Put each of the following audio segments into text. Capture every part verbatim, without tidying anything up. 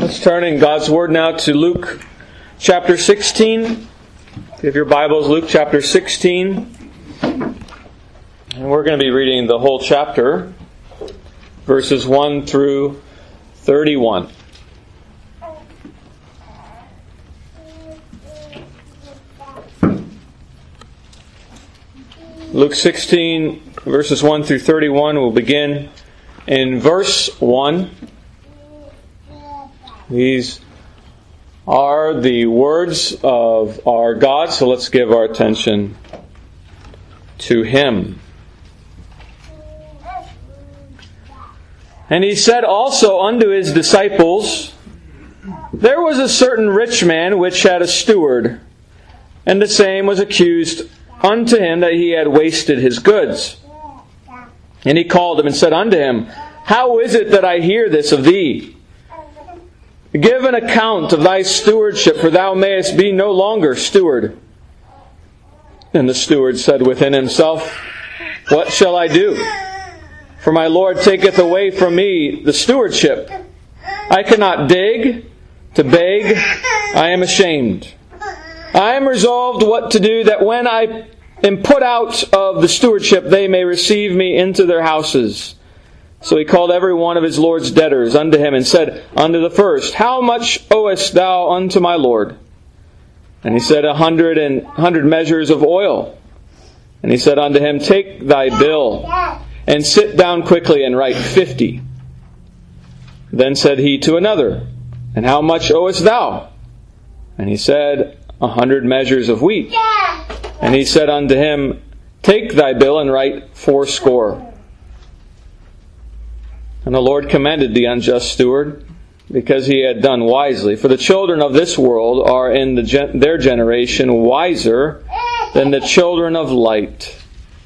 Let's turn in God's Word now to Luke chapter sixteen. If you have your Bibles, Luke chapter sixteen. And we're going to be reading the whole chapter, verses one through thirty-one. Luke sixteen, verses one through thirty-one. We'll begin in verse one. These are the words of our God, so let's give our attention to Him. And He said also unto His disciples, There was a certain rich man which had a steward, and the same was accused unto him that he had wasted his goods. And he called him and said unto him, How is it that I hear this of thee? Give an account of thy stewardship, for thou mayest be no longer steward. And the steward said within himself, What shall I do? For my Lord taketh away from me the stewardship. I cannot dig, to beg, I am ashamed. I am resolved what to do, that when I am put out of the stewardship, they may receive me into their houses. So he called every one of his Lord's debtors unto him, and said unto the first, How much owest thou unto my Lord? And he said, A hundred and hundred measures of oil. And he said unto him, Take thy bill, and sit down quickly, and write fifty. Then said he to another, And how much owest thou? And he said, A hundred measures of wheat. And he said unto him, Take thy bill, and write fourscore. And the Lord commended the unjust steward, because he had done wisely. For the children of this world are in the gen- their generation wiser than the children of light.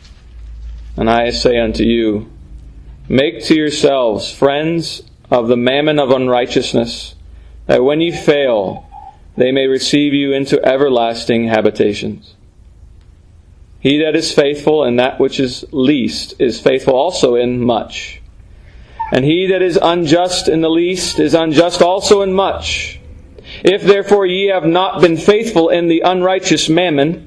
And I say unto you, Make to yourselves friends of the mammon of unrighteousness, that when ye fail, they may receive you into everlasting habitations. He that is faithful in that which is least is faithful also in much. And he that is unjust in the least is unjust also in much. If therefore ye have not been faithful in the unrighteous mammon,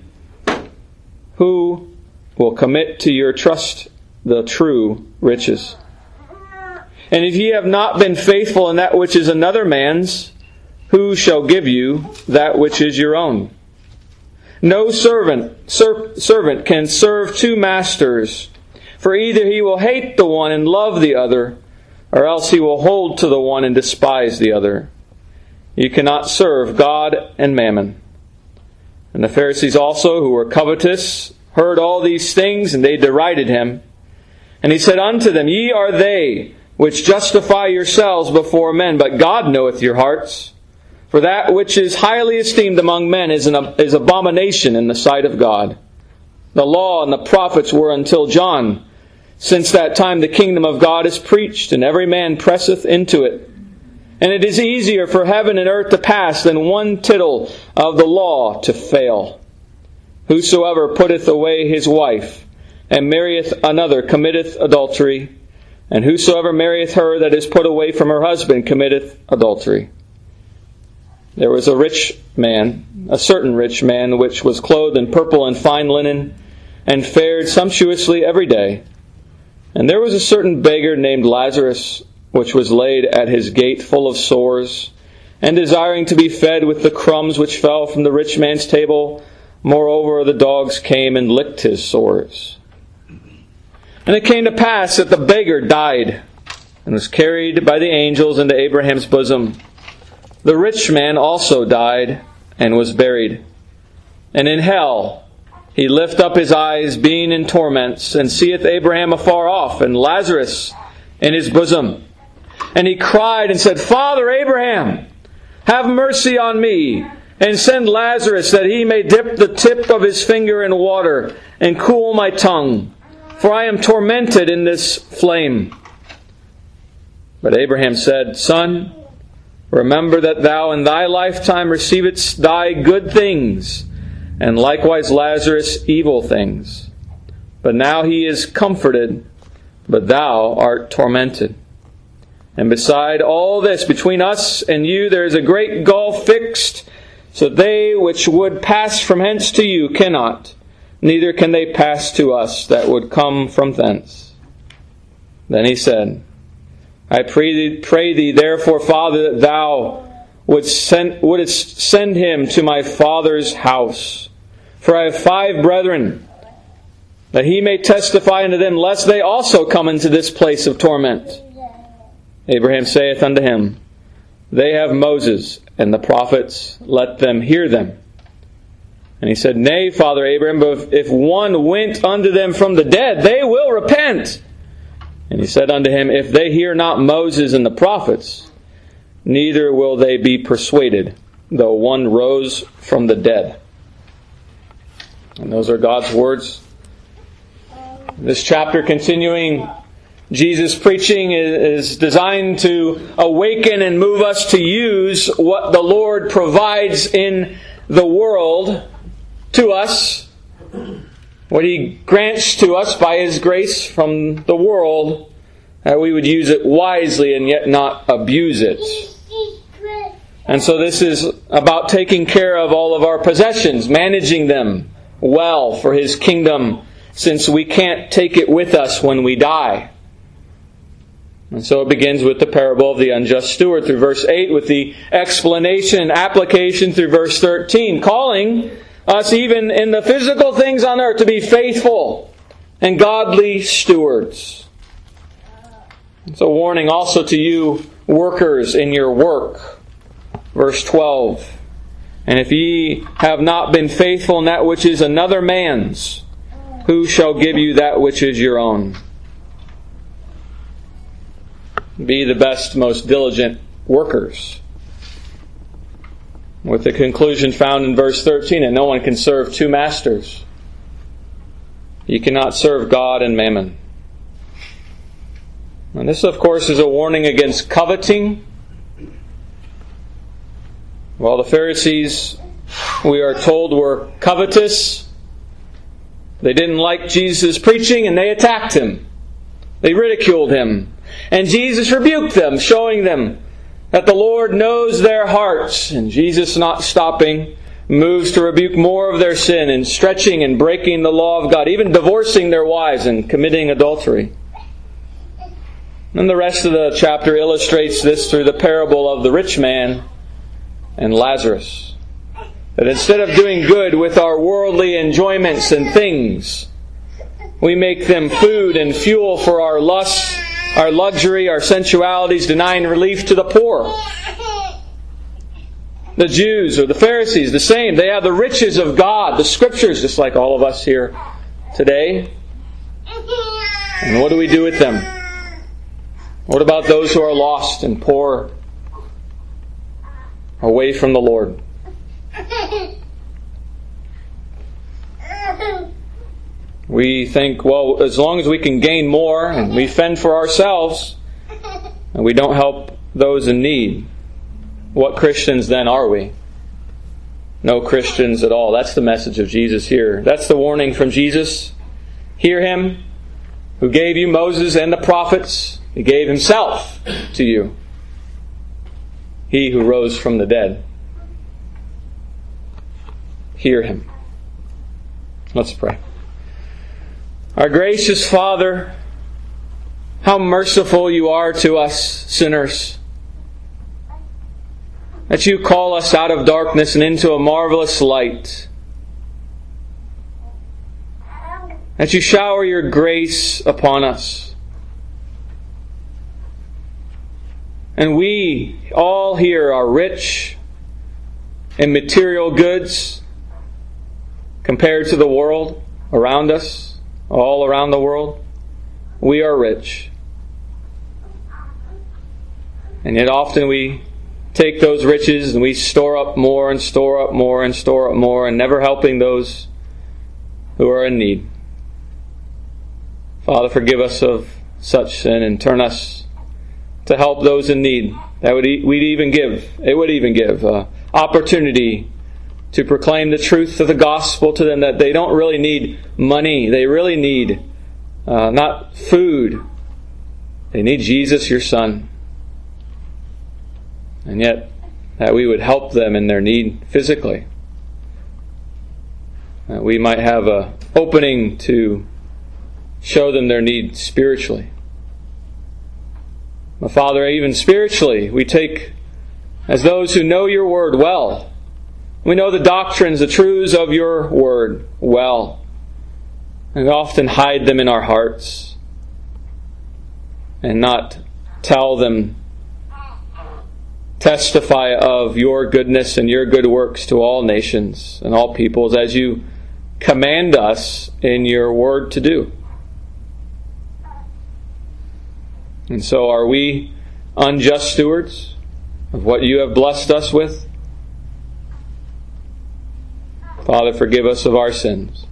who will commit to your trust the true riches? And if ye have not been faithful in that which is another man's, who shall give you that which is your own? No servant ser- servant can serve two masters, for either he will hate the one and love the other, or else he will hold to the one and despise the other. You cannot serve God and mammon. And the Pharisees also, who were covetous, heard all these things, and they derided him. And he said unto them, Ye are they which justify yourselves before men, but God knoweth your hearts. For that which is highly esteemed among men is an is abomination in the sight of God. The law and the prophets were until John. Since that time the kingdom of God is preached, and every man presseth into it. And it is easier for heaven and earth to pass than one tittle of the law to fail. Whosoever putteth away his wife, and marrieth another, committeth adultery. And whosoever marrieth her that is put away from her husband, committeth adultery. There was a rich man, a certain rich man, which was clothed in purple and fine linen, and fared sumptuously every day. And there was a certain beggar named Lazarus, which was laid at his gate full of sores, and desiring to be fed with the crumbs which fell from the rich man's table. Moreover, the dogs came and licked his sores. And it came to pass that the beggar died, and was carried by the angels into Abraham's bosom. The rich man also died, and was buried. And in hell he lift up his eyes, being in torments, and seeth Abraham afar off, and Lazarus in his bosom. And he cried and said, Father Abraham, have mercy on me, and send Lazarus, that he may dip the tip of his finger in water, and cool my tongue, for I am tormented in this flame. But Abraham said, Son, remember that thou in thy lifetime receivedst thy good things, and likewise Lazarus evil things. But now he is comforted, but thou art tormented. And beside all this, between us and you, there is a great gulf fixed, so they which would pass from hence to you cannot, neither can they pass to us that would come from thence. Then he said, I pray thee, pray thee therefore, Father, that thou wouldst send, wouldst send him to my father's house. For I have five brethren, that he may testify unto them, lest they also come into this place of torment. Abraham saith unto him, They have Moses and the prophets, let them hear them. And he said, Nay, Father Abraham, but if one went unto them from the dead, they will repent. And he said unto him, If they hear not Moses and the prophets, neither will they be persuaded, though one rose from the dead. And those are God's words. This chapter, continuing Jesus' preaching, is designed to awaken and move us to use what the Lord provides in the world to us, what He grants to us by His grace from the world, that we would use it wisely and yet not abuse it. And so this is about taking care of all of our possessions, managing them well for His kingdom, since we can't take it with us when we die. And so it begins with the parable of the unjust steward through verse eight, with the explanation and application through verse thirteen, calling us even in the physical things on earth to be faithful and godly stewards. It's a warning also to you workers in your work. Verse twelve, And if ye have not been faithful in that which is another man's, who shall give you that which is your own? Be the best, most diligent workers. With the conclusion found in verse thirteen, and no one can serve two masters. You cannot serve God and mammon. And this, of course, is a warning against coveting. While the Pharisees, we are told, were covetous, they didn't like Jesus' preaching and they attacked Him. They ridiculed Him. And Jesus rebuked them, showing them that the Lord knows their hearts. And Jesus, not stopping, moves to rebuke more of their sin and stretching and breaking the law of God, even divorcing their wives and committing adultery. And the rest of the chapter illustrates this through the parable of the rich man and Lazarus. That instead of doing good with our worldly enjoyments and things, we make them food and fuel for our lusts, our luxury, our sensualities, denying relief to the poor. The Jews or the Pharisees, the same. They have the riches of God, the Scriptures, just like all of us here today. And what do we do with them? What about those who are lost and poor, away from the Lord? We think, well, as long as we can gain more and we fend for ourselves and we don't help those in need, what Christians then are we? No Christians at all. That's the message of Jesus here. That's the warning from Jesus. Hear Him who gave you Moses and the prophets. He gave Himself to you. He who rose from the dead. Hear Him. Let's pray. Our gracious Father, how merciful You are to us sinners. That You call us out of darkness and into a marvelous light. That You shower Your grace upon us. And we all here are rich in material goods compared to the world around us. All around the world, we are rich. And yet often we take those riches and we store up more and store up more and store up more, and never helping those who are in need. Father, forgive us of such sin and turn us to help those in need. That would we'd even give, it would even give uh, opportunity to proclaim the truth of the gospel to them, that they don't really need money. They really need uh, not food. They need Jesus, Your Son. and yet that we would help them in their need physically. That we might have an opening to show them their need spiritually. But Father, even spiritually, we take as those who know your word well. We know the doctrines, the truths of your word well. And often hide them in our hearts and not tell them, testify of your goodness and your good works to all nations and all peoples as you command us in your word to do. And so are we unjust stewards of what you have blessed us with? Father, forgive us of our sins.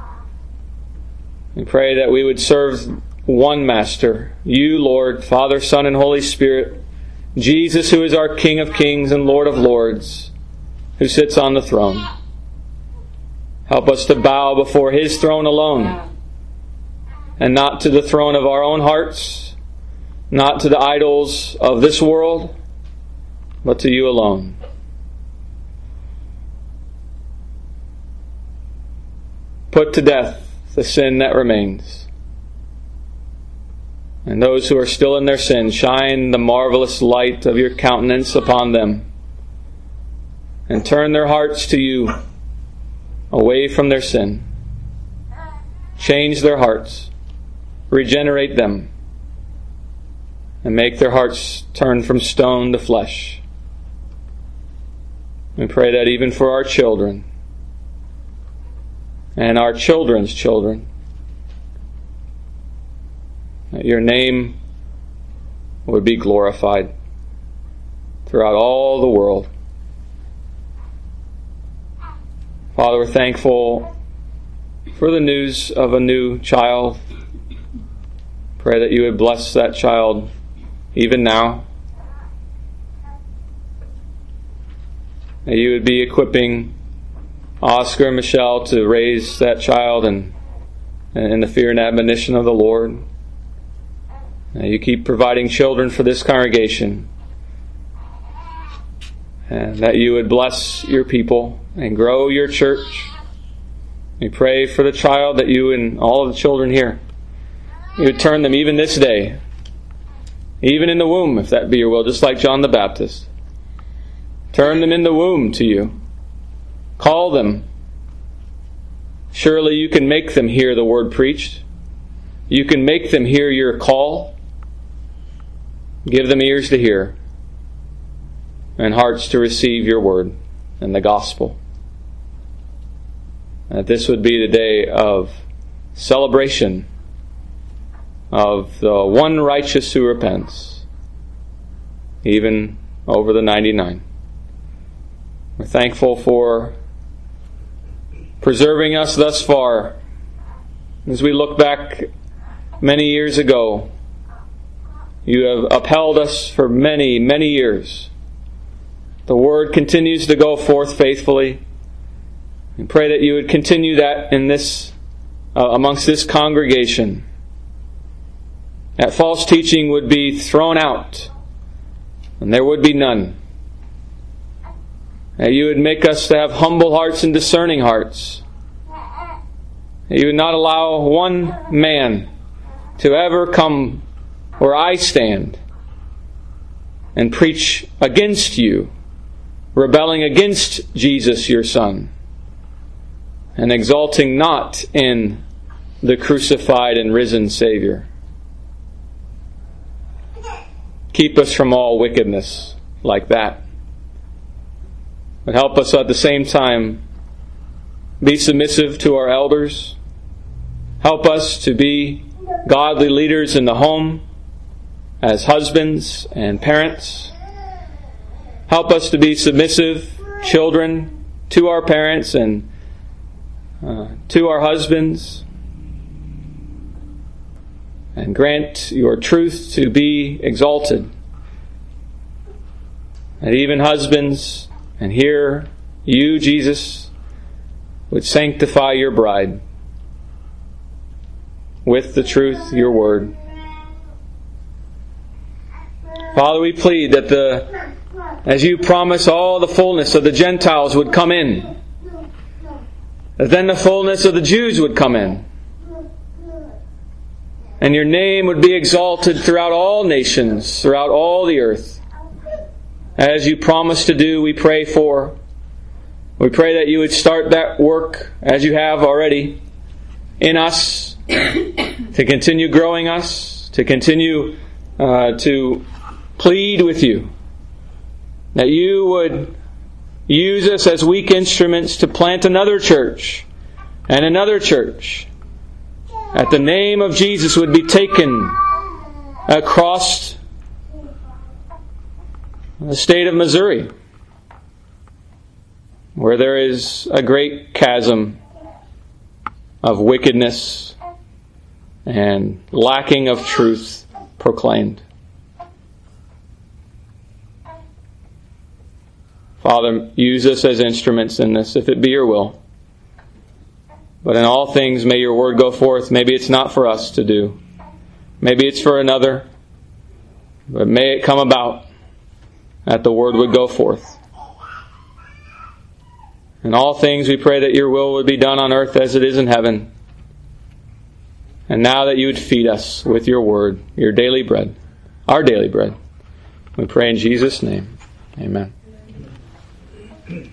We pray that we would serve one Master, you, Lord, Father, Son, and Holy Spirit, Jesus, who is our King of kings and Lord of lords, who sits on the throne. Help us to bow before His throne alone, and not to the throne of our own hearts, not to the idols of this world, but to you alone. Put to death the sin that remains. And those who are still in their sin, shine the marvelous light of your countenance upon them, and turn their hearts to you, away from their sin. Change their hearts, regenerate them, and make their hearts turn from stone to flesh. We pray that even for our children and our children's children, that your name would be glorified throughout all the world. Father, we're thankful for the news of a new child. Pray that you would bless that child even now. That you would be equipping Oscar and Michelle to raise that child in, in the fear and admonition of the Lord. That you keep providing children for this congregation. And that you would bless your people and grow your church. We pray for the child that you and all of the children here, you would turn them even this day, even in the womb, if that be your will, just like John the Baptist. Turn them in the womb to you. Call them. Surely you can make them hear the word preached. You can make them hear your call. Give them ears to hear and hearts to receive your word and the gospel. That this would be the day of celebration of the one righteous who repents, even over the ninety-nine. We're thankful for preserving us thus far. As we look back many years ago, you have upheld us for many, many years. The word continues to go forth faithfully. We pray that you would continue that in this, uh, amongst this congregation. That false teaching would be thrown out, and there would be none. That you would make us to have humble hearts and discerning hearts. That you would not allow one man to ever come where I stand and preach against you, rebelling against Jesus, your Son, and exalting not in the crucified and risen Savior. Keep us from all wickedness like that. But help us at the same time be submissive to our elders. Help us to be godly leaders in the home as husbands and parents. Help us to be submissive children to our parents and uh, to our husbands. And grant your truth to be exalted. And even husbands, and here you, Jesus, would sanctify your bride with the truth, your word. Father, we plead that the as you promise all the fullness of the Gentiles would come in, that then the fullness of the Jews would come in, and your name would be exalted throughout all nations, throughout all the earth. As you promised to do, we pray for. We pray that you would start that work, as you have already, in us, to continue growing us, to continue uh, to plead with you, that you would use us as weak instruments to plant another church and another church, that the name of Jesus would be taken across the state of Missouri, where there is a great chasm of wickedness and lacking of truth proclaimed. Father, use us as instruments in this, if it be your will. But in all things, may your word go forth. Maybe it's not for us to do. Maybe it's for another. But may it come about that the word would go forth. In all things, we pray that your will would be done on earth as it is in heaven. And now that you would feed us with your word, your daily bread, our daily bread. We pray in Jesus' name. Amen.